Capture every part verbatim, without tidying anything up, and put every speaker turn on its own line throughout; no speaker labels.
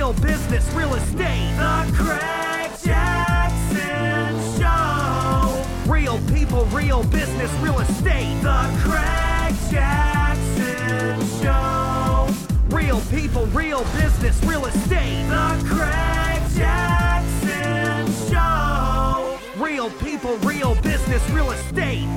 real business, real estate. The Craig Jackson Show. Real people, real business, real estate. The Craig Jackson Show. Real people, real business, real estate. The Craig Jackson Show. Real people, real business, real estate.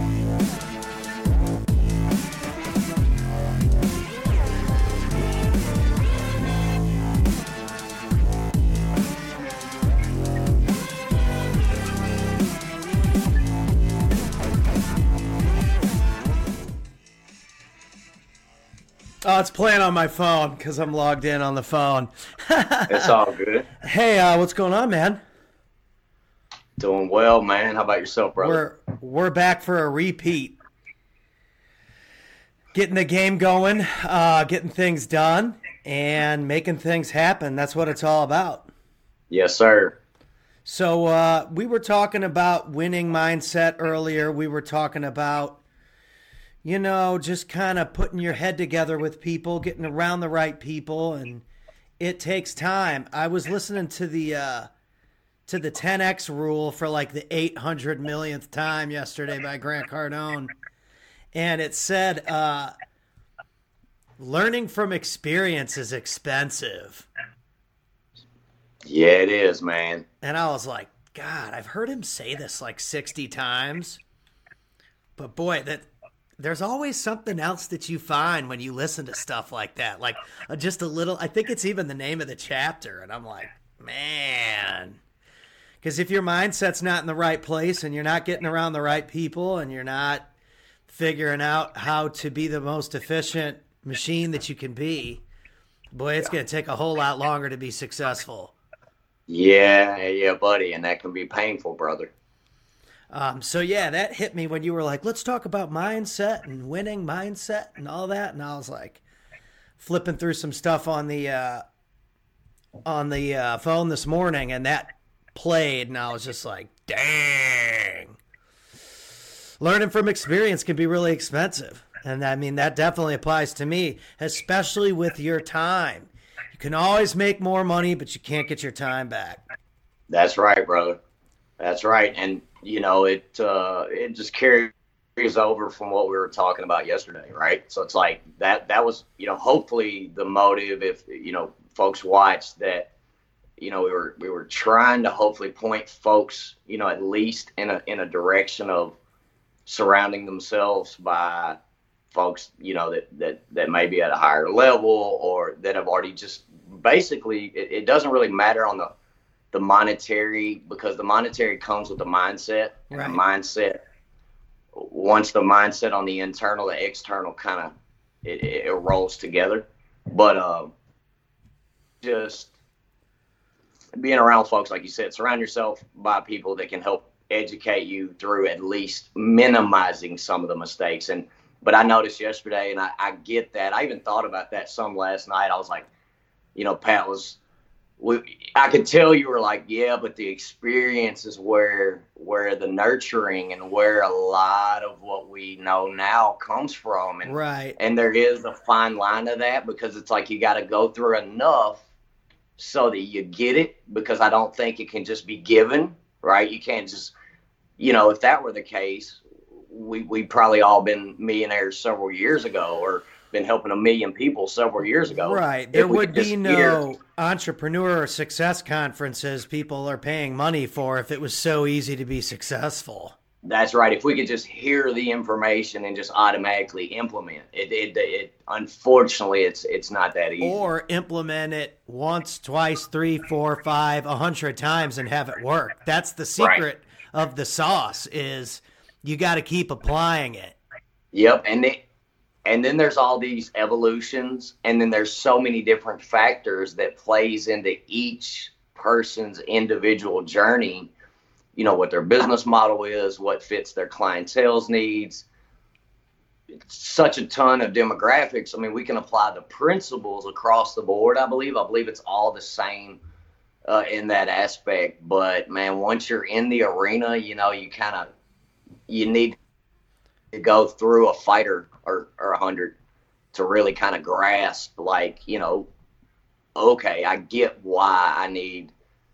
Oh, it's playing on my phone because I'm logged in on the phone.
It's all good.
Hey, uh, what's going on, man?
Doing well, man. How about yourself, brother?
We're we're back for a repeat. Getting the game going, uh, getting things done, and making things happen. That's what it's all about.
Yes, sir.
So uh, we were talking about winning mindset earlier. We were talking about you know, just kind of putting your head together with people, getting around the right people, and it takes time. I was listening to the uh, to the ten X rule for like the eight hundred millionth time yesterday by Grant Cardone, and it said uh, learning from experience is expensive.
Yeah, it is, man.
And I was like, God, I've heard him say this like sixty times, but boy, that. There's always something else that you find when you listen to stuff like that. Like uh, just a little, I think it's even the name of the chapter. And I'm like, man, because if your mindset's not in the right place and you're not getting around the right people and you're not figuring out how to be the most efficient machine that you can be, boy, it's going to take a whole lot longer to be successful.
Yeah, yeah, buddy. And that can be painful, brother.
Um, so yeah, that hit me when you were like, let's talk about mindset and winning mindset and all that. And I was like flipping through some stuff on the, uh, on the uh, phone this morning, and that played. And I was just like, dang, learning from experience can be really expensive. And I mean, that definitely applies to me, especially with your time. You can always make more money, but you can't get your time back.
That's right, brother. That's right. And, you know, it uh, it just carries over from what we were talking about yesterday, right? So it's like that that was, you know, hopefully the motive, if, you know, folks watched that, you know, we were we were trying to hopefully point folks, you know, at least in a in a direction of surrounding themselves by folks, you know, that that, that may be at a higher level or that have already just basically, it, it doesn't really matter on the the monetary, because the monetary comes with the mindset.
Right.
And the mindset, once the mindset on the internal, the external kind of, it, it, it rolls together. But uh, just being around folks, like you said, surround yourself by people that can help educate you through at least minimizing some of the mistakes. And, but I noticed yesterday, and I, I get that. I even thought about that some last night. I was like, you know, Pat was, We, I could tell you were like, yeah, but the experience is where where the nurturing and where a lot of what we know now comes from. And,
right.
And there is a fine line of that, because it's like you got to go through enough so that you get it, because I don't think it can just be given, right? You can't just, you know, if that were the case, we we probably all been millionaires several years ago, or been helping a million people several years ago.
Right. There would be no
hear,
entrepreneur success conferences people are paying money for if it was so easy to be successful.
That's right. If we could just hear the information and just automatically implement it, it, it, it unfortunately, it's it's not that easy.
Or implement it once, twice, three, four, five, a hundred times and have it work. That's the secret right. of the sauce, is you got to keep applying it.
Yep. And they, And then there's all these evolutions, and then there's so many different factors that plays into each person's individual journey. You know, what their business model is, what fits their clientele's needs. It's such a ton of demographics. I mean, we can apply the principles across the board, I believe. I believe it's all the same uh, in that aspect. But, man, once you're in the arena, you know, you kind of, you need to go through a fighter or, or a hundred to really kind of grasp, like, you know, okay, I get why I need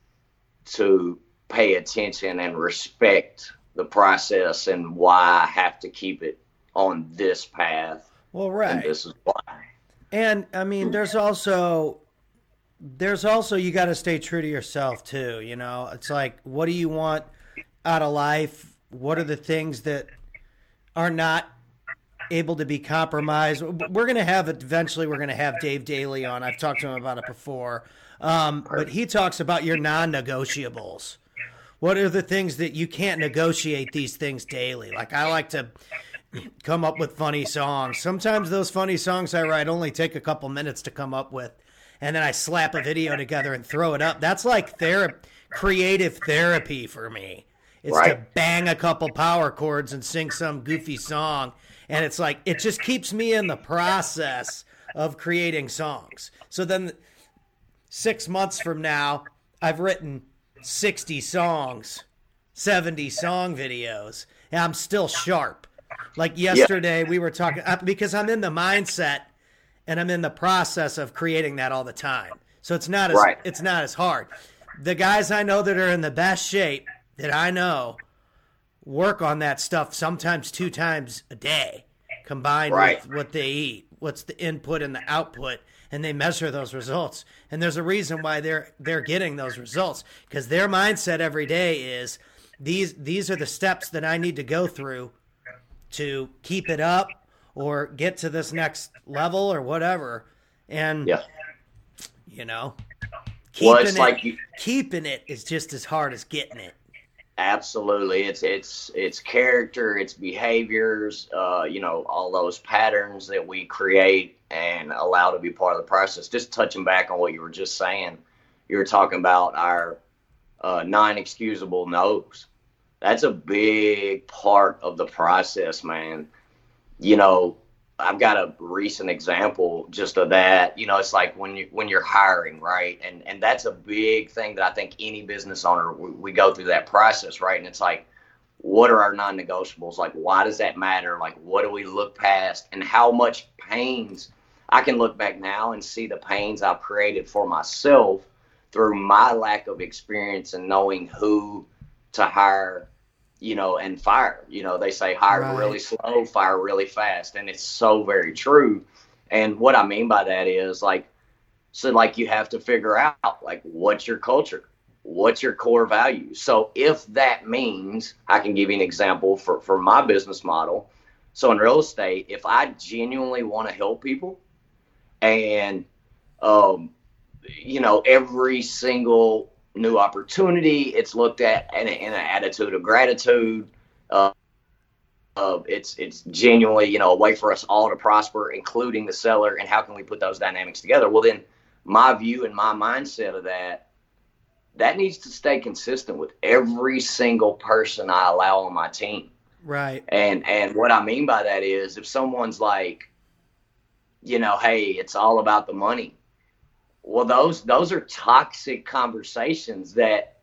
to pay attention and respect the process and why I have to keep it on this path.
Well, right.
And this is why.
And I mean, there's also, there's also, you got to stay true to yourself too. You know, it's like, what do you want out of life? What are the things that are not able to be compromised? We're going to have it eventually. We're going to have Dave Daly on. I've talked to him about it before. Um, but he talks about your non-negotiables. What are the things that you can't negotiate these things daily? Like, I like to come up with funny songs. Sometimes those funny songs I write only take a couple minutes to come up with, and then I slap a video together and throw it up. That's like ther- creative therapy for me. It's right. to bang a couple power chords and sing some goofy song, and it's like, it just keeps me in the process of creating songs. So then six months from now, I've written sixty songs, seventy song videos, and I'm still sharp. Like yesterday, yeah. we were talking, because I'm in the mindset and I'm in the process of creating that all the time. So it's not as right. it's not as hard. The guys I know that are in the best shape that I know work on that stuff sometimes two times a day, combined right. with what they eat, what's the input and the output, and they measure those results. And there's a reason why they're they're getting those results, because their mindset every day is these these are the steps that I need to go through to keep it up or get to this next level or whatever. And yeah. you know, keeping
well, it's
it,
like you,
keeping it is just as hard as getting it.
Absolutely. It's it's it's character, it's behaviors, uh, you know, all those patterns that we create and allow to be part of the process. Just touching back on what you were just saying, you were talking about our uh, non-excusable no's. That's a big part of the process, man. You know, I've got a recent example just of that. You know, it's like when you when you're hiring, right? And and that's a big thing that I think any business owner, we, we go through that process, right? And it's like, what are our non-negotiables? Like, why does that matter? Like, what do we look past? And how much pains I can look back now and see the pains I've created for myself through my lack of experience and knowing who to hire, you know, and fire. You know, they say hire right. really slow, fire really fast. And it's so very true. And what I mean by that is like, so like you have to figure out like, what's your culture? What's your core values? So if that means, I can give you an example for, for my business model. So in real estate, if I genuinely want to help people and, um, you know, every single new opportunity, it's looked at in, a, in an attitude of gratitude. Uh, uh, it's it's genuinely, you know, a way for us all to prosper, including the seller. And how can we put those dynamics together? Well, then my view and my mindset of that, that needs to stay consistent with every single person I allow on my team.
Right.
And and what I mean by that is if someone's like, you know, hey, it's all about the money. Well, those those are toxic conversations that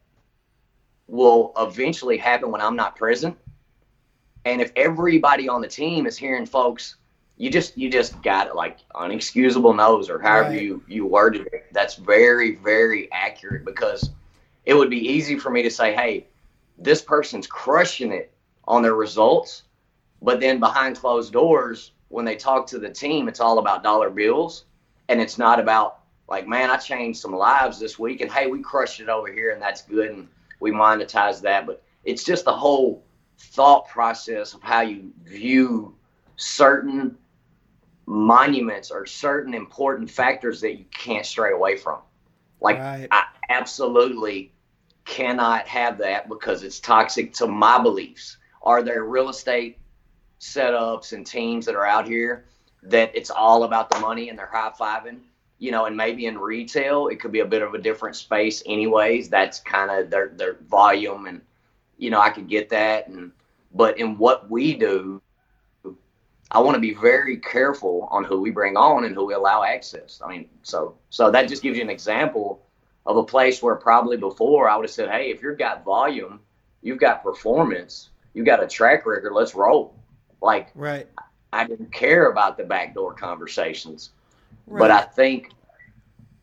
will eventually happen when I'm not present. And if everybody on the team is hearing folks, you just you just got it, like unexcusable no's or however right. you, you worded it. That's very, very accurate, because it would be easy for me to say, hey, this person's crushing it on their results. But then behind closed doors, when they talk to the team, it's all about dollar bills. And it's not about, like, man, I changed some lives this week, and hey, we crushed it over here, and that's good, and we monetize that. But it's just the whole thought process of how you view certain monuments or certain important factors that you can't stray away from. Like, right. I absolutely cannot have that because it's toxic to my beliefs. Are there real estate setups and teams that are out here that it's all about the money and they're high-fiving? You know, and maybe in retail, it could be a bit of a different space anyways. That's kind of their, their volume, and, you know, I could get that. And but in what we do, I want to be very careful on who we bring on and who we allow access. I mean, so so that just gives you an example of a place where probably before I would have said, hey, if you've got volume, you've got performance, you've got a track record, let's roll. Like,
right.
I didn't care about the backdoor conversations. Right. But I think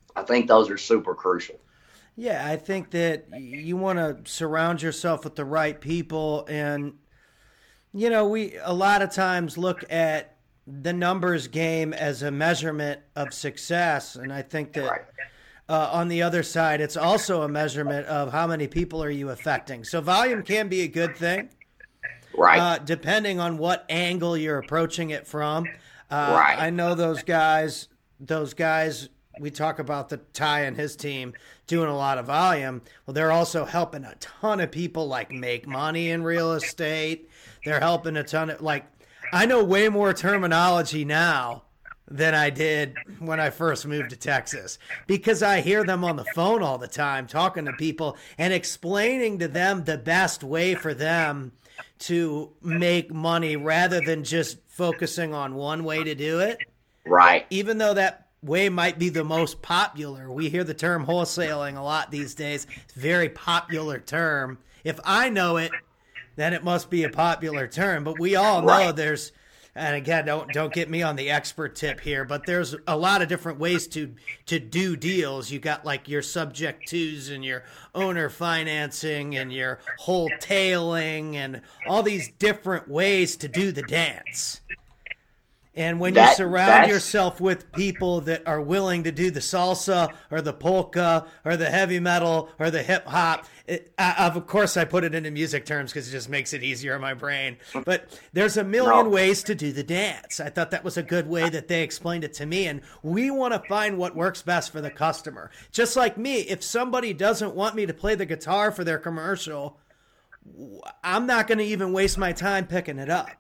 I think those are super crucial.
Yeah, I think that you want to surround yourself with the right people. And, you know, we a lot of times look at the numbers game as a measurement of success. And I think that
Right.
uh, on the other side, it's also a measurement of how many people are you affecting. So volume can be a good thing.
Right.
Uh, depending on what angle you're approaching it from. Uh,
Right.
I know those guys, those guys, we talk about the Ty and his team doing a lot of volume. Well, they're also helping a ton of people like make money in real estate. They're helping a ton of, like, I know way more terminology now than I did when I first moved to Texas, because I hear them on the phone all the time talking to people and explaining to them the best way for them to make money rather than just focusing on one way to do it.
Right.
Even though that way might be the most popular. We hear the term wholesaling a lot these days. It's a very popular term. If I know it, then it must be a popular term. But we all know
Right.
there's, and again, don't don't get me on the expert tip here, but there's a lot of different ways to to do deals. You got like your subject twos and your owner financing and your wholetailing and all these different ways to do the dance. And when
That-
you surround
that's-
yourself with people that are willing to do the salsa or the polka or the heavy metal or the hip hop, it, I, of course I put it into music terms because it just makes it easier in my brain. But there's a million
No.
ways to do the dance. I thought that was a good way that they explained it to me. And we want to find what works best for the customer. Just like me, if somebody doesn't want me to play the guitar for their commercial, I'm not going to even waste my time picking it up.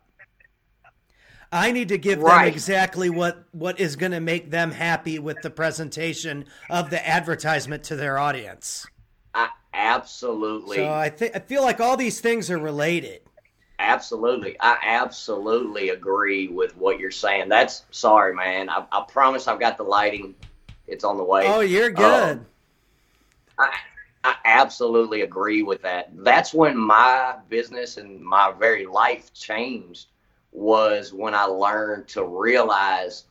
I need to give
Right.
them exactly what, what is going to make them happy with the presentation of the advertisement to their audience.
I, absolutely.
So I think I feel like all these things are related.
Absolutely. I absolutely agree with what you're saying. That's sorry, man. I, I promise I've got the lighting. It's on the way.
Oh, you're good.
Um, I, I absolutely agree with that. That's when my business and my very life changed, was when I learned to realize.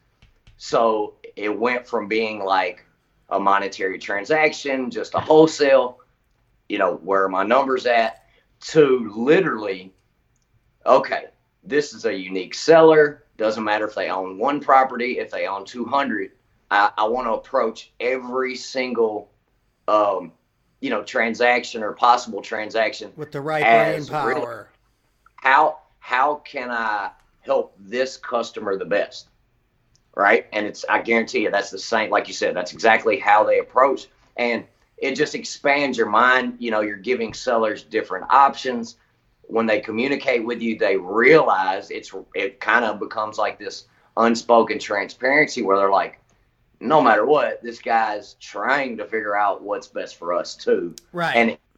So it went from being like a monetary transaction, just a wholesale, you know, where are my numbers at, to literally, okay, this is a unique seller. Doesn't matter if they own one property, if they own two hundred. I, I want to approach every single, um, you know, transaction or possible transaction
With the right brain
as really-
power.
how how can I help this customer the best, right? And it's, I guarantee you, that's the same, like you said, that's exactly how they approach, and it just expands your mind. You know, you're giving sellers different options. When they communicate with you, they realize it's, it kind of becomes like this unspoken transparency where they're like, no matter what, this guy's trying to figure out what's best for us too.
Right.
And it,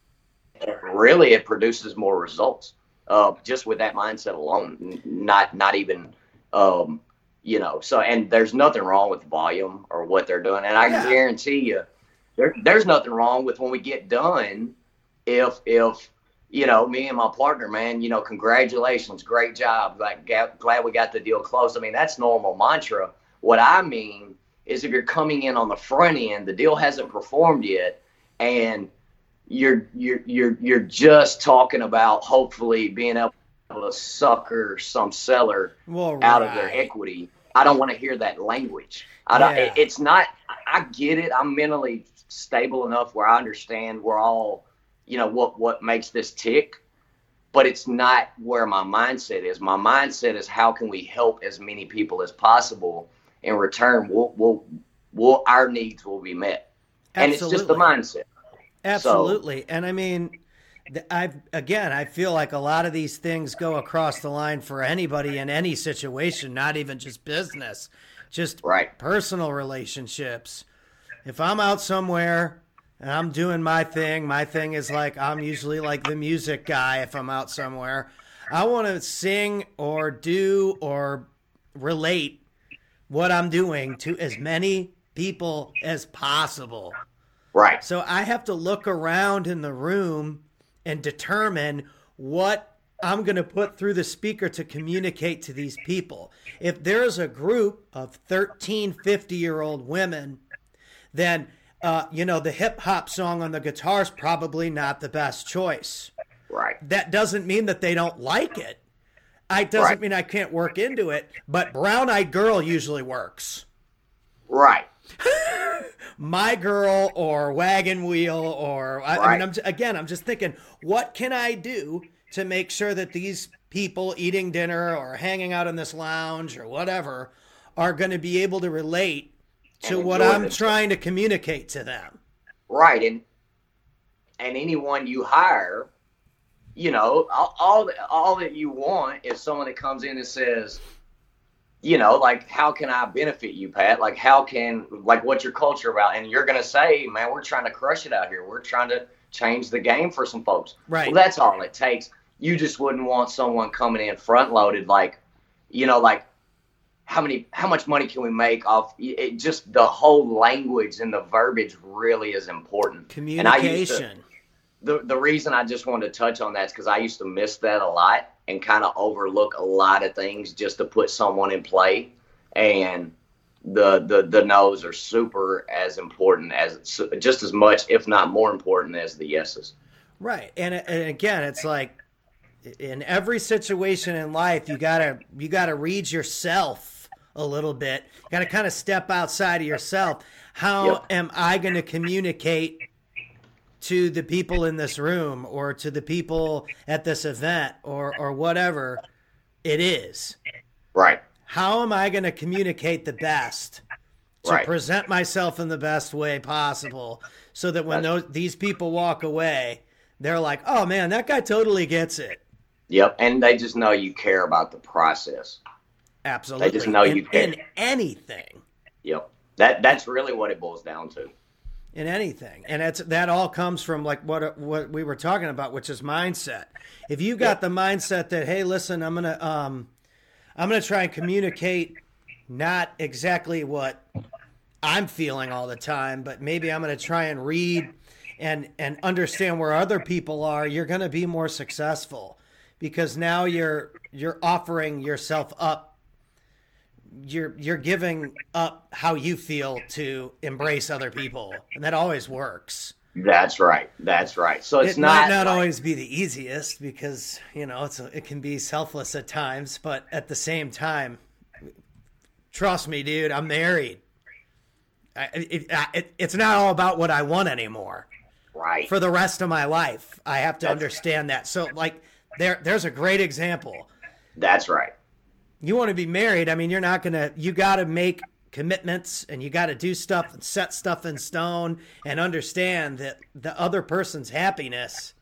it really, it produces more results. Uh, just with that mindset alone, not not even, um, you know. So, and there's nothing wrong with volume or what they're doing, and I
Yeah.
can guarantee you, there, there's nothing wrong with when we get done. If if you know, me and my partner, man, you know, congratulations, great job, like ga- glad we got the deal closed. I mean, that's normal mantra. What I mean is, if you're coming in on the front end, the deal hasn't performed yet, and you're you're you're you're just talking about hopefully being able to sucker some seller
Well,
out of their
right.
equity. I don't want to hear that language. I don't.
Yeah.
It, it's not. I get it. I'm mentally stable enough where I understand we're all, you know, what what makes this tick. But it's not where my mindset is. My mindset is, how can we help as many people as possible? In return, we'll we'll, we'll our needs will be met. And it's just the
Absolutely.
mindset.
Absolutely. And I mean, th- I've, again, I feel like a lot of these things go across the line for anybody in any situation, not even just business, just
Right.
personal relationships. If I'm out somewhere and I'm doing my thing, my thing is like, I'm usually like the music guy if I'm out somewhere. I want to sing or do or relate what I'm doing to as many people as possible.
Right.
So I have to look around in the room and determine what I'm going to put through the speaker to communicate to these people. If there's a group of thirteen, fifty-year-old women then uh, you know, the hip hop song on the guitar is probably not the best choice.
Right.
That doesn't mean that they don't like it. It doesn't
Right.
mean I can't work into it, but Brown Eyed Girl usually works.
Right.
My Girl or Wagon Wheel or I,
Right.
I mean, I'm, again, I'm just thinking, what can I do to make sure that these people eating dinner or hanging out in this lounge or whatever are going to be able to relate to
And
what
enjoy
I'm
themselves.
trying to communicate to them?
Right. And and anyone you hire, you know, all all, all that you want is someone that comes in and says, you know, like, how can I benefit you, Pat? Like, how can, like, what's your culture about? And you're going to say, man, we're trying to crush it out here. We're trying to change the game for some folks.
Right.
Well, that's all it takes. You just wouldn't want someone coming in front loaded, like, you know, like, how many, how much money can we make off it? Just the whole language and the verbiage really is important.
Communication.
And I used to, the, the reason I just wanted to touch on that is because I used to miss that a lot and kind of overlook a lot of things just to put someone in play. And the the the no's are super as important as, just as much, if not more important, as the yeses.
Right. And, and again, it's like in every situation in life, you gotta you gotta read yourself a little bit. You gotta kind of step outside of yourself. How
Yep.
am I going to communicate to the people in this room or to the people at this event or or whatever it is?
Right.
How am I going to communicate the best to
Right.
present myself in the best way possible so that when those these people walk away, they're like, oh man, that guy totally gets it.
Yep. And they just know you care about the process.
Absolutely.
They just know
in,
you care.
in anything.
Yep. That that's really what it boils down to.
In anything. And it's that all comes from like what what we were talking about, which is mindset. If you got the mindset that, hey, listen, I'm gonna um I'm gonna try and communicate not exactly what I'm feeling all the time, but maybe I'm gonna try and read and and understand where other people are, you're gonna be more successful because now you're you're offering yourself up. You're you're giving up how you feel to embrace other people, and that always works.
That's right. That's right. So it's
it
not
might not
like,
always be the easiest because you know it's a, it can be selfless at times, but at the same time, trust me, dude, I'm married. I, it, it, it's not all about what I want anymore.
right.
For the rest of my life, I have to
That's-
understand that. So, like, there there's a great example.
That's right.
You want to be married, I mean, you're not going to, you got to make commitments and you got to do stuff and set stuff in stone and understand that the other person's happiness,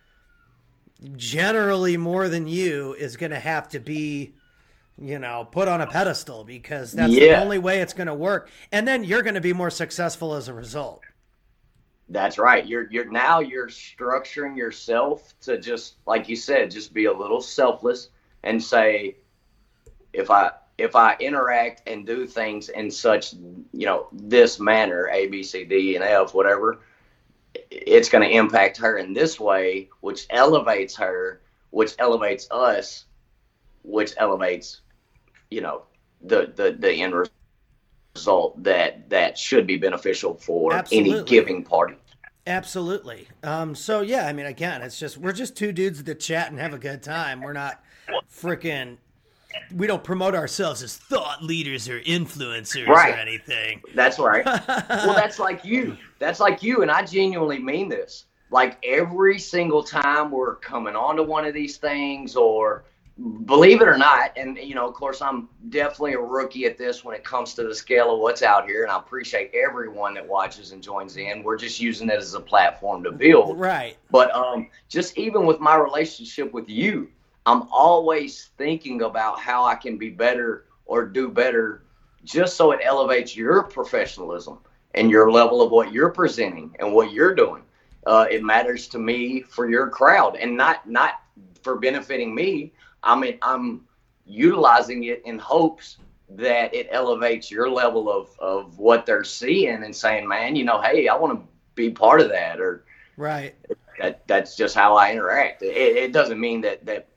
generally more than you, is going to have to be, you know, put on a pedestal because that's the
Yeah.
only way it's going to work. And then you're going to be more successful as a result.
That's right. You're you're now you're structuring yourself to just, like you said, just be a little selfless and say, if I if I interact and do things in such, you know, this manner, A, B, C, D, and F, whatever, it's going to impact her in this way, which elevates her, which elevates us, which elevates, you know, the the the end result that that should be beneficial for
Absolutely.
any giving party.
Absolutely. Um, so yeah, I mean, again, it's just, we're just two dudes that chat and have a good time. We're not freaking, we don't promote ourselves as thought leaders or influencers
Right.
or anything.
That's right. Well, that's like you. That's like you. And I genuinely mean this. Like every single time we're coming onto one of these things, or believe it or not, and, you know, of course, I'm definitely a rookie at this when it comes to the scale of what's out here. And I appreciate everyone that watches and joins in. We're just using it as a platform to build.
Right.
But um, just even with my relationship with you, I'm always thinking about how I can be better or do better, just so it elevates your professionalism and your level of what you're presenting and what you're doing. Uh, it matters to me for your crowd, and not not for benefiting me. I mean, I'm utilizing it in hopes that it elevates your level of, of what they're seeing and saying, man, you know, hey, I want to be part of that, or
Right.
that that's just how I interact. It, it doesn't mean that, that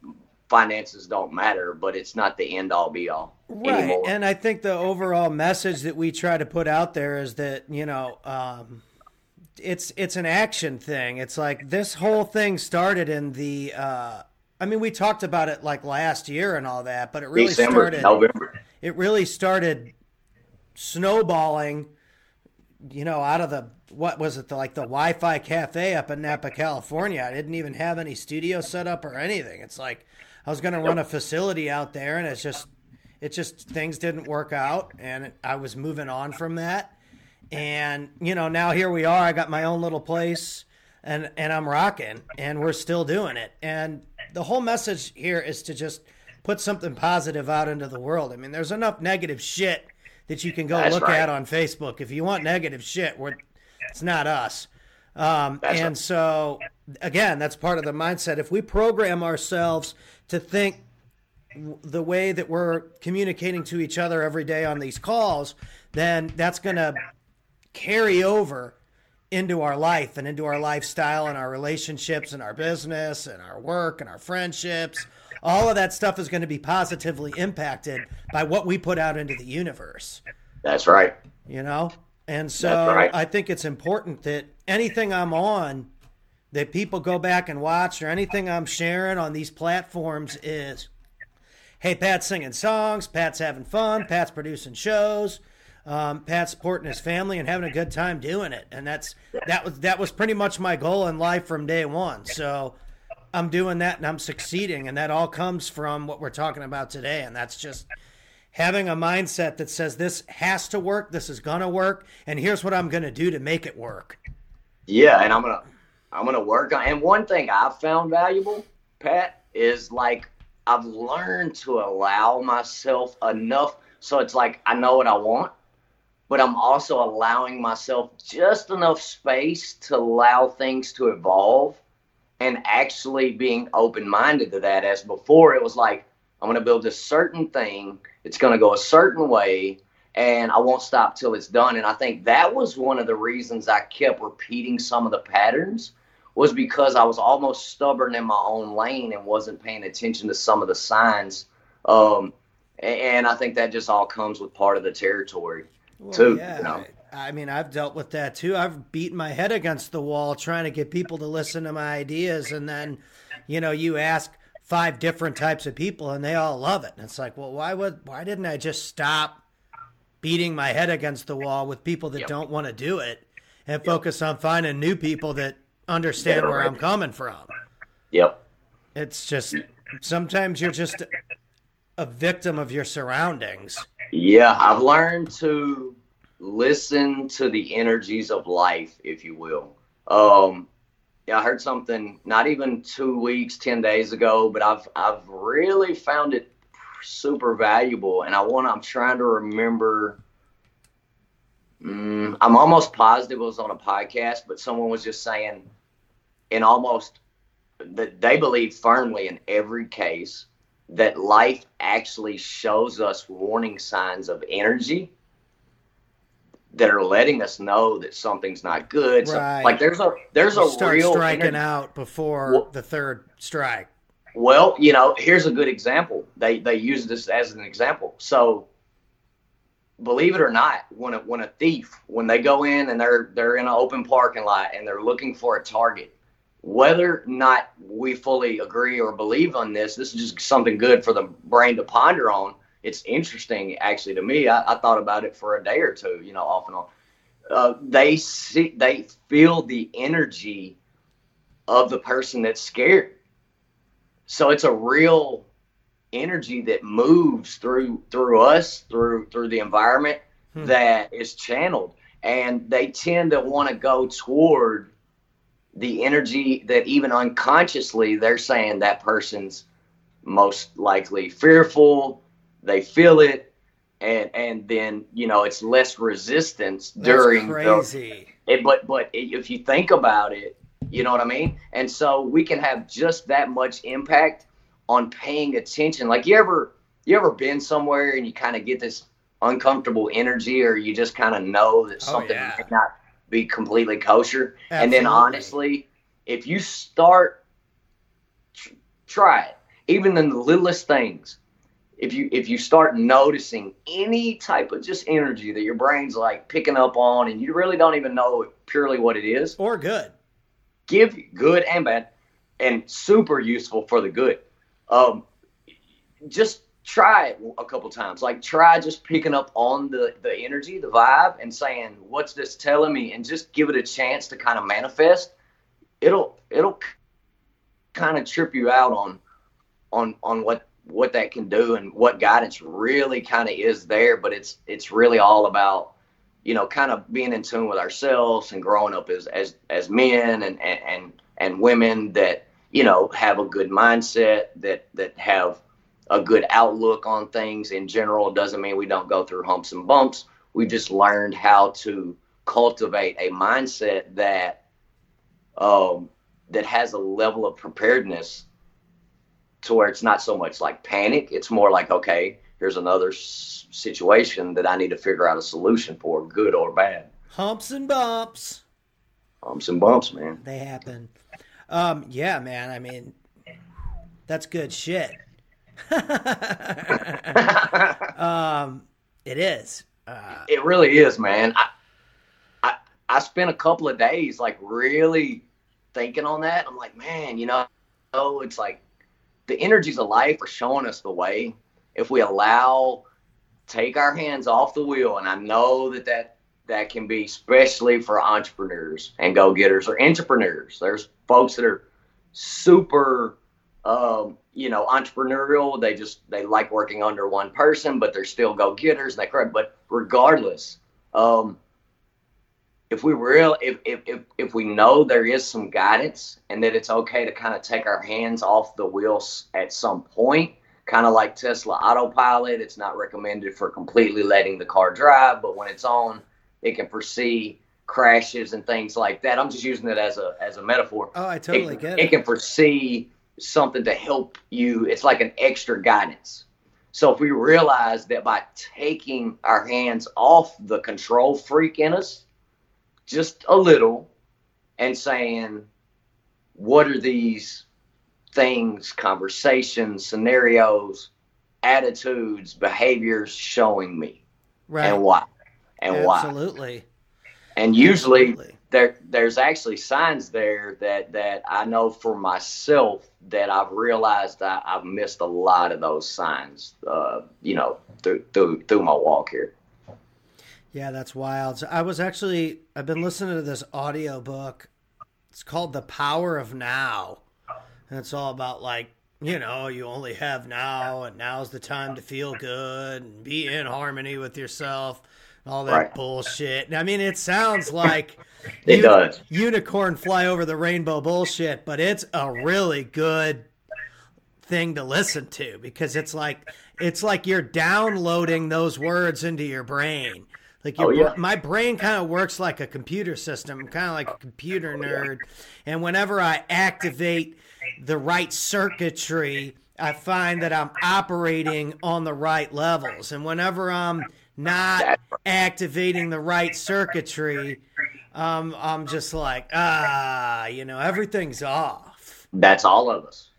finances don't matter, but it's not the end all be all
right
anymore.
And I think the overall message that we try to put out there is that, you know, um it's it's an action thing. It's like this whole thing started in the uh I mean, we talked about it like last year and all that, but it really
December,
started
November.
It really started snowballing, you know, out of the, what was it, the, like the Wi-Fi cafe up in Napa, California. I didn't even have any studio set up or anything. It's like I was going to run a facility out there, and it's just, it just, things didn't work out, and I was moving on from that. And, you know, now here we are. I got my own little place, and, and I'm rocking, and we're still doing it. And the whole message here is to just put something positive out into the world. I mean, there's enough negative shit that you can go
That's
look
right.
at on Facebook. If you want negative shit, we're, it's not us. Um, and
right.
so, again, that's part of the mindset. If we program ourselves to think the way that we're communicating to each other every day on these calls, then that's going to carry over into our life and into our lifestyle and our relationships and our business and our work and our friendships. All of that stuff is going to be positively impacted by what we put out into the universe.
That's right.
You know? And so
That's right.
I think it's important that anything I'm on that people go back and watch, or anything I'm sharing on these platforms is, hey, Pat's singing songs, Pat's having fun, Pat's producing shows, um, Pat's supporting his family and having a good time doing it. And that's that was that was pretty much my goal in life from day one. So I'm doing that and I'm succeeding, and that all comes from what we're talking about today. And that's just having a mindset that says this has to work, this is gonna work, and here's what I'm gonna do to make it work.
Yeah, and I'm gonna I'm gonna work on. And one thing I've found valuable, Pat, is like I've learned to allow myself enough. So it's like I know what I want, but I'm also allowing myself just enough space to allow things to evolve, and actually being open-minded to that. As before, it was like, I'm going to build a certain thing. It's going to go a certain way, and I won't stop till it's done. And I think that was one of the reasons I kept repeating some of the patterns, was because I was almost stubborn in my own lane and wasn't paying attention to some of the signs. Um, and I think that just all comes with part of the territory,
well,
too.
Yeah.
You know?
I mean, I've dealt with that too. I've beaten my head against the wall trying to get people to listen to my ideas. And then, you know, you ask five different types of people and they all love it. And it's like, well, why would, why didn't I just stop beating my head against the wall with people that
Yep.
don't want to do it and
Yep.
focus on finding new people that understand
Yeah,
where
right.
I'm coming from?
Yep.
It's just, sometimes you're just a victim of your surroundings.
Yeah, I've learned to listen to the energies of life, if you will. Um, yeah, I heard something not even two weeks, ten days ago, but I've I've really found it super valuable, and I want I'm trying to remember. Mm, I'm almost positive it was on a podcast, but someone was just saying, in almost that they believe firmly in every case that life actually shows us warning signs of energy that are letting us know that something's not good.
Right.
So, like there's a there's
You
a
start
real
striking
energy.
out before
Well-
the third strike.
Well, you know, here's a good example. They they use this as an example. So, believe it or not, when a when a thief, when they go in and they're they're in an open parking lot and they're looking for a target, whether or not we fully agree or believe on this, this is just something good for the brain to ponder on. It's interesting, actually, to me. I, I thought about it for a day or two, you know, off and on. Uh, they see, they feel the energy of the person that's scared. So it's a real energy that moves through through us, through through the environment,
Hmm.
that is channeled, and they tend to want to go toward the energy that even unconsciously they're saying that person's most likely fearful. They feel it, and and then you know it's less resistance
That's
during the,
crazy.
it, but but if you think about it, you know what I mean? And so we can have just that much impact on paying attention. Like you ever you ever been somewhere and you kind of get this uncomfortable energy, or you just kind of know that
Oh,
something
yeah.
might not be completely kosher. And then
Absolutely.
honestly, if you start, tr- try it. even in the littlest things, if you if you start noticing any type of just energy that your brain's like picking up on, and you really don't even know purely what it is,
or good,
give good and bad, and super useful for the good. Um, just try it a couple times. Like try just picking up on the the energy, the vibe, and saying, "What's this telling me?" And just give it a chance to kind of manifest. It'll it'll kind of trip you out on on on what what that can do and what guidance really kind of is there. But it's it's really all about, you know, kind of being in tune with ourselves and growing up as as as men and and and, and women that, you know, have a good mindset, that that have a good outlook on things in general. It doesn't mean we don't go through humps and bumps. We just learned how to cultivate a mindset that um, that has a level of preparedness to where it's not so much like panic. It's more like, okay, here's another s- situation that I need to figure out a solution for, good or bad.
Humps and bumps.
Humps and bumps, man.
They happen. Um, yeah, man. I mean, that's good shit. um, it is. Uh,
it really is, man. I, I I spent a couple of days like really thinking on that. I'm like, man, you know, oh, it's like the energies of life are showing us the way. If we allow, take our hands off the wheel, and I know that that, that can be especially for entrepreneurs and go-getters or entrepreneurs. There's folks that are super um, you know, entrepreneurial. They just, they like working under one person, but they're still go-getters. And they correct. But regardless, um, if we real, if, if, if, if we know there is some guidance and that it's okay to kind of take our hands off the wheels at some point, kind of like Tesla autopilot, it's not recommended for completely letting the car drive, but when it's on, it can foresee crashes and things like that. I'm just using it as a, as a metaphor.
Oh, I totally
it,
get it.
It can foresee something to help you. It's like an extra guidance. So if we realize that by taking our hands off the control freak in us just a little and saying, what are these things, conversations, scenarios, attitudes, behaviors showing me,
right,
and why, and
absolutely.
why.
Absolutely.
And usually
Absolutely.
there there's actually signs there that, that I know for myself that I've realized I, I've missed a lot of those signs, uh, you know, through, through through my walk here.
Yeah, that's wild. So I was actually, I've been listening to this audio book. It's called The Power of Now. And it's all about like, you know, you only have now, and now's the time to feel good and be in harmony with yourself. All that
Right.
bullshit. I mean, it sounds like
It
uni-
does.
unicorn fly over the rainbow bullshit, but it's a really good thing to listen to because it's like it's like you're downloading those words into your brain. Like your,
Oh, yeah.
my brain kind of works like a computer system. I'm kind of like a computer nerd, and whenever I activate the right circuitry, I find that I'm operating on the right levels. And whenever I'm not activating the right circuitry, um, I'm just like, ah, you know, everything's off.
That's all of us.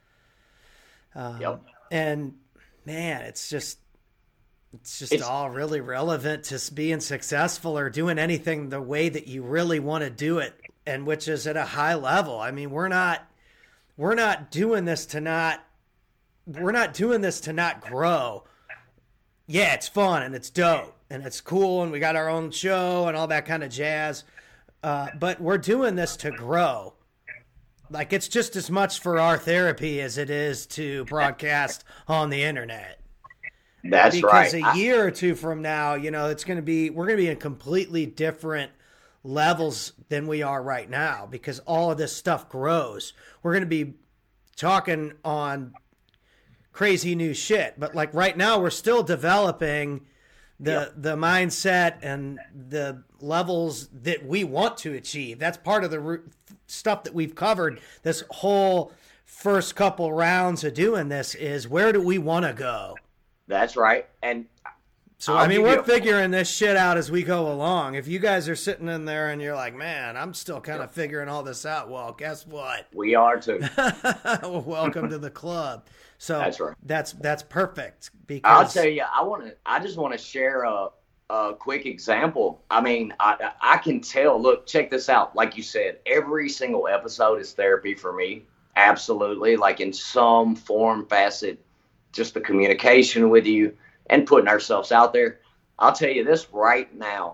Um,
Yep.
And man, it's just, it's just
It's-
all really relevant to being successful or doing anything the way that you really want to do it, and which is at a high level. I mean, we're not, we're not doing this to not, we're not doing this to not grow. Yeah, it's fun and it's dope and it's cool and we got our own show and all that kind of jazz. Uh, but we're doing this to grow. Like, it's just as much for our therapy as it is to broadcast on the internet.
That's
Because
right.
a year or two from now, you know, it's going to be, we're going to be in completely different levels than we are right now because all of this stuff grows. We're going to be talking on crazy new shit, but like right now we're still developing the
Yep.
the mindset and the levels that we want to achieve. That's part of the ru- stuff that we've covered this whole first couple rounds of doing this is, where do we want to go?
That's right. And
So,
I'll
I mean,
give
we're
you a-
figuring this shit out as we go along. If you guys are sitting in there and you're like, man, I'm still kind of figuring all this out, well, guess what?
We are too.
Welcome to the club. So
That's right.
That's that's perfect. Because
I'll tell you, I want to. I just want to share a, a quick example. I mean, I I can tell. Look, check this out. Like you said, every single episode is therapy for me. Absolutely, like in some form, facet, just the communication with you and putting ourselves out there. I'll tell you this right now.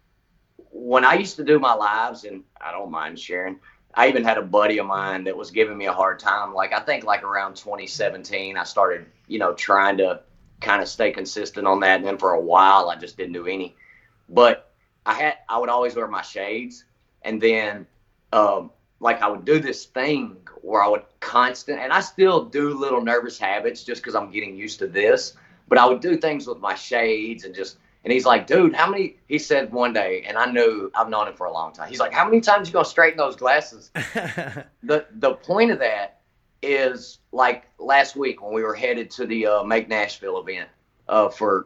When I used to do my lives, and I don't mind sharing, I even had a buddy of mine that was giving me a hard time. Like, I think like around twenty seventeen, I started, you know, trying to kind of stay consistent on that. And then for a while, I just didn't do any. But I had, I would always wear my shades. And then, um, like, I would do this thing where I would constant, and I still do little nervous habits just because I'm getting used to this. But I would do things with my shades and just, and he's like, dude, how many, he said one day, and I knew, I've known him for a long time. He's like, how many times you going to straighten those glasses? the The point of that is, like last week when we were headed to the uh, Make Nashville event uh, for,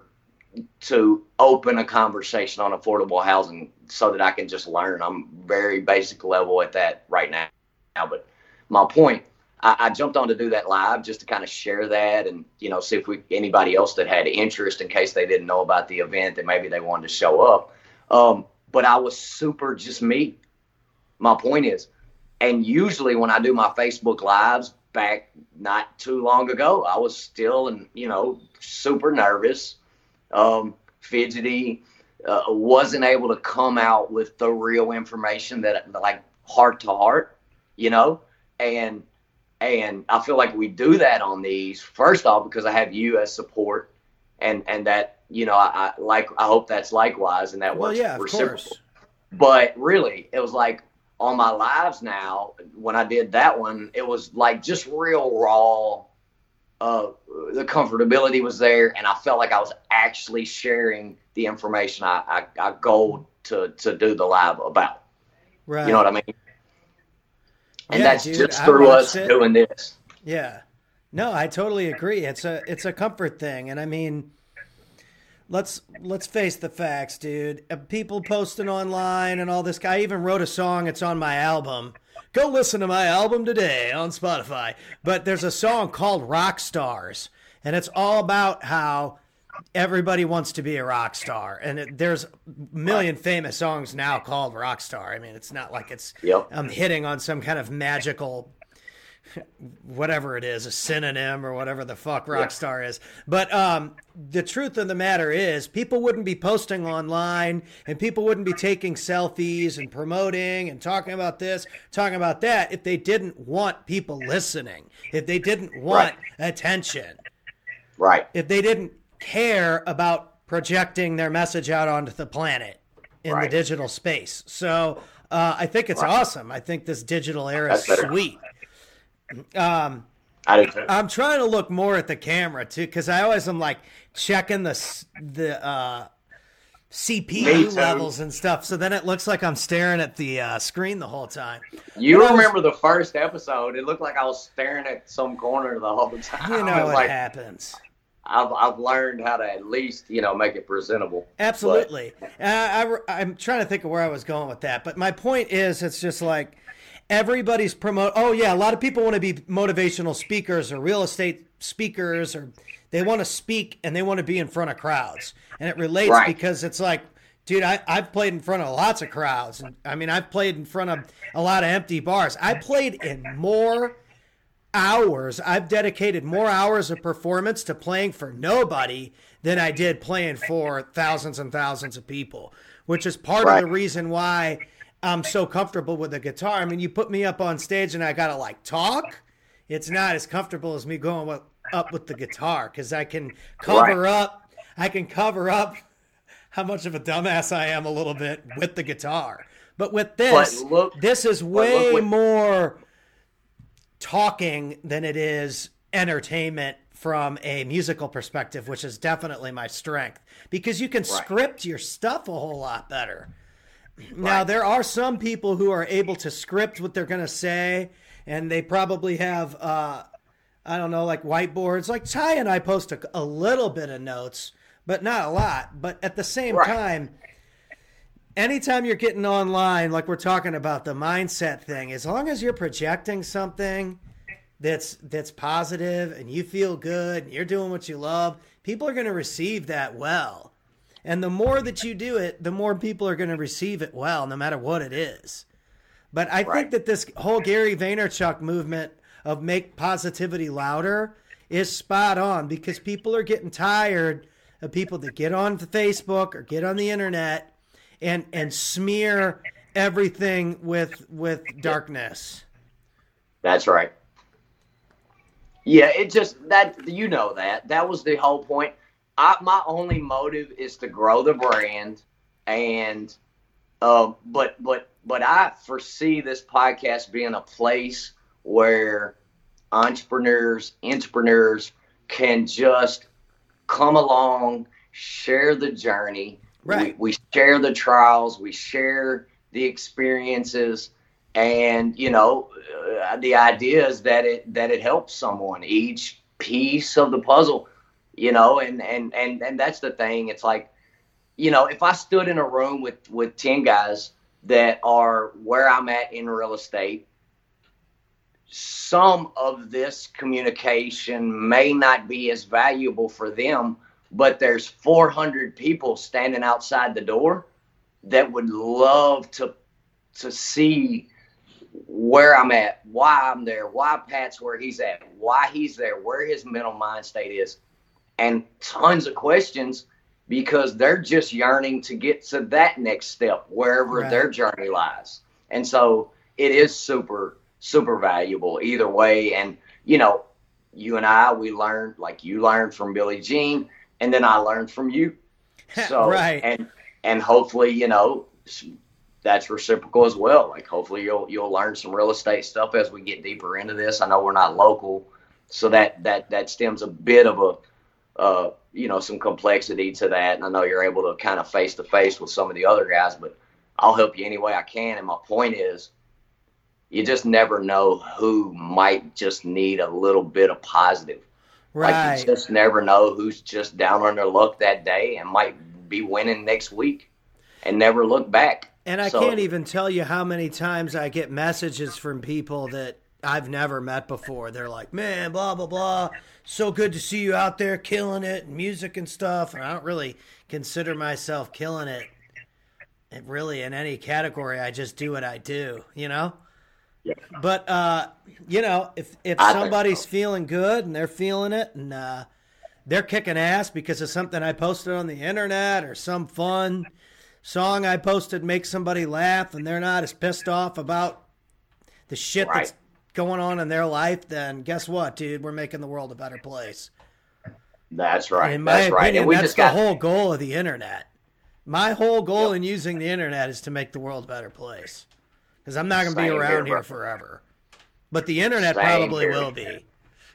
to open a conversation on affordable housing so that I can just learn. I'm very basic level at that right now. But my point, I, I jumped on to do that live just to kind of share that and, you know, see if we anybody else that had interest in case they didn't know about the event that maybe they wanted to show up. Um, but I was super just me. My point is, and usually when I do my Facebook lives back not too long ago, I was still, and you know, super nervous, um, fidgety, uh, wasn't able to come out with the real information that like heart to heart, you know, and And I feel like we do that on these, first off, because I have you as support, and, and that, you know, I, I like, I hope that's likewise, and that
well,
works
yeah, of
reciprocal.
course.
But really, it was like on my lives now, when I did that one, it was like just real raw. Uh, the comfortability was there, and I felt like I was actually sharing the information I, I, I go to, to do the live about.
Right.
You know what I mean? And
Yeah,
that's
dude,
just
I
through us
watched it.
doing this.
Yeah. No, I totally agree. It's a it's a comfort thing. And I mean, let's let's face the facts, dude. Uh, People posting online and all this. I even wrote a song. It's on my album. Go listen to my album today on Spotify. But there's a song called Rock Stars. And it's all about how everybody wants to be a rock star. And it, there's a million
Right.
famous songs now called rock star. I mean, it's not like it's
Yep.
I'm hitting on some kind of magical whatever it is, a synonym or whatever the fuck rock
Yeah.
star is. But um, the truth of the matter is people wouldn't be posting online and people wouldn't be taking selfies and promoting and talking about this, talking about that if they didn't want people listening, if they didn't want
Right.
attention,
Right.
if they didn't care about projecting their message out onto the planet in the
Right.
digital space. So uh, I think it's
Right.
awesome. I think this digital era is
That's better.
sweet. Um,
I do too.
I'm trying to look more at the camera too, because I always am like checking the s- the uh, C P
Me
U
too.
levels and stuff. So then it looks like I'm staring at the uh, screen the whole time.
You
But I was-
remember the first episode? It looked like I was staring at some corner the whole time.
You know
It's
what
like,
happens.
I've I've learned how to at least you know make it presentable.
Absolutely. Uh, I, I'm trying to think of where I was going with that. But my point is, it's just like everybody's promote. Oh, yeah. A lot of people want to be motivational speakers or real estate speakers, or they want to speak and they want to be in front of crowds. And it relates
Right.
because it's like, dude, I, I've played in front of lots of crowds. And I mean, I've played in front of a lot of empty bars. I played in more hours. I've dedicated more hours of performance to playing for nobody than I did playing for thousands and thousands of people, which is part
Right.
of the reason why I'm so comfortable with the guitar. I mean, you put me up on stage and I got to like talk. It's not as comfortable as me going with, up with the guitar because I can cover
Right.
up. I can cover up how much of a dumbass I am a little bit with the guitar. But with this,
But look-
this is
but
way
look what-
more talking than it is entertainment from a musical perspective, which is definitely my strength because you can script your stuff a whole lot better. Now,
Right.
there are some people who are able to script what they're going to say, and they probably have, uh, I don't know, like whiteboards. Like Ty and I post a, a little bit of notes, but not a lot. But at the same
Right.
time, anytime you're getting online, like we're talking about the mindset thing, as long as you're projecting something that's that's positive and you feel good and you're doing what you love, people are going to receive that well. And the more that you do it, the more people are going to receive it well, no matter what it is. But I
Right.
think that this whole Gary Vaynerchuk movement of make positivity louder is spot on, because people are getting tired of people that get on Facebook or get on the internet and and smear everything with with darkness.
That's right. Yeah, it just that you know that that was the whole point. I, my only motive is to grow the brand, and uh, but but but I foresee this podcast being a place where entrepreneurs, entrepreneurs can just come along, share the journey.
Right.
We, we share the trials, we share the experiences, and you know, uh, the idea is that it that it helps someone each piece of the puzzle. You know, and and and and that's the thing. It's like, you know, if I stood in a room with with ten guys that are where I'm at in real estate, some of this communication may not be as valuable for them, but there's four hundred people standing outside the door that would love to to see where I'm at, why I'm there, why Pat's where he's at, why he's there, where his mental mind state is, and tons of questions, because they're just yearning to get to that next step wherever
Right.
their journey lies. And so it is super, super valuable either way. And, you know, you and I, we learned, like you learned from Billie Jean, and then I learned from you. So,
Right.
and, and hopefully, you know, that's reciprocal as well. Like hopefully you'll, you'll learn some real estate stuff as we get deeper into this. I know we're not local, so that, that, that stems a bit of a, uh, you know, some complexity to that. And I know you're able to kind of face to face with some of the other guys, but I'll help you any way I can. And my point is, you just never know who might just need a little bit of positive. Like
Right.
you just never know who's just down on their luck that day and might be winning next week and never look back.
And I
So-
can't even tell you how many times I get messages from people that I've never met before. They're like, man, blah, blah, blah. So good to see you out there killing it and music and stuff. And I don't really consider myself killing it, it really in any category. I just do what I do, you know?
Yeah.
But, uh, you know, if, if
I think
somebody's
so.
feeling good and they're feeling it and uh, they're kicking ass because of something I posted on the internet or some fun song I posted makes somebody laugh and they're not as pissed off about the shit
Right.
that's going on in their life, then guess what, dude? We're making the world a better place.
That's right.
In my
That's right.
opinion,
And we
that's
just
the
got
whole goal of the internet. My whole goal
Yep.
in using the internet is to make the world a better place. Because I'm not going to be
Same
around
here,
here
bro.
forever. But the internet
Same
probably
here.
will be.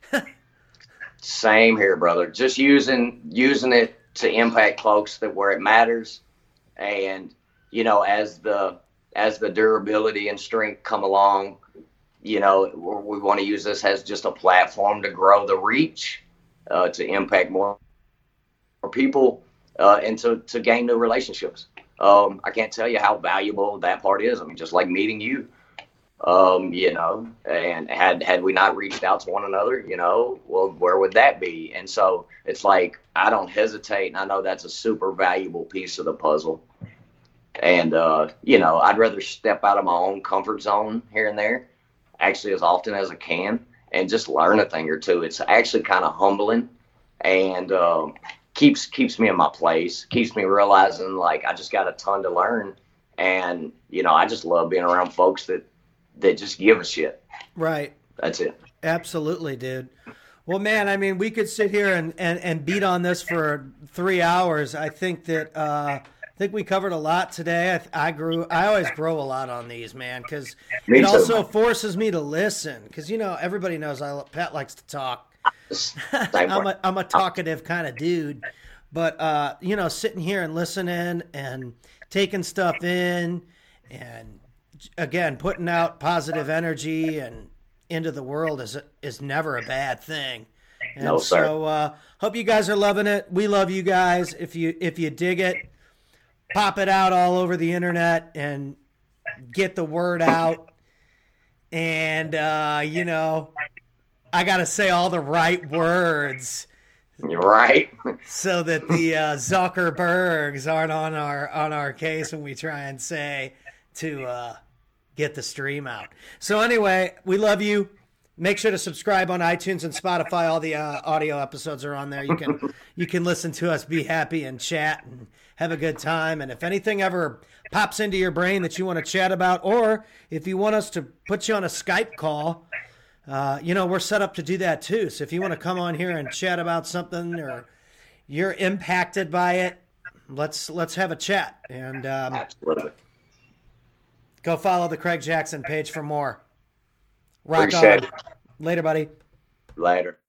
Same here, brother. Just using using it to impact folks that where it matters, and you know, as the as the durability and strength come along, you know, we want to use this as just a platform to grow the reach, uh, to impact more, more people, uh, and to to gain new relationships. Um, I can't tell you how valuable that part is. I mean, just like meeting you. Um, you know, and had had we not reached out to one another, you know, well, where would that be? And so it's like I don't hesitate, and I know that's a super valuable piece of the puzzle. And uh, you know, I'd rather step out of my own comfort zone here and there, actually as often as I can, and just learn a thing or two. It's actually kind of humbling, and um, keeps keeps me in my place, keeps me realizing like I just got a ton to learn, and you know, I just love being around folks that. that just give a shit.
Right.
That's it.
Absolutely, dude. Well, man, I mean, we could sit here and, and, and beat on this for three hours. I think that uh, I think we covered a lot today. I, I grew. I always grow a lot on these, man, because
Me
it
too,
also
man.
forces me to listen. Because you know, everybody knows I Pat likes to talk.
Same
I'm
way.
a I'm a talkative kind of dude, but uh, you know, sitting here and listening and taking stuff in, and again, putting out positive energy and into the world is is never a bad thing. And
no, sir.
So uh, hope you guys are loving it. We love you guys. If you if you dig it, pop it out all over the internet and get the word out. And uh, you know, I gotta say all the right words.
You're right.
So that the uh, Zuckerbergs aren't on our on our case when we try and say to uh, get the stream out. So anyway, we love you. Make sure to subscribe on iTunes and Spotify. All the uh, audio episodes are on there. You can you can listen to us, be happy, and chat and have a good time. And if anything ever pops into your brain that you want to chat about, or if you want us to put you on a Skype call, uh, you know, we're set up to do that too. So if you want to come on here and chat about something or you're impacted by it, let's let's have a chat. And um,
Absolutely.
Go follow the Craig Jackson page for more. Rock
Appreciate
on.
it.
Later, buddy.
Later.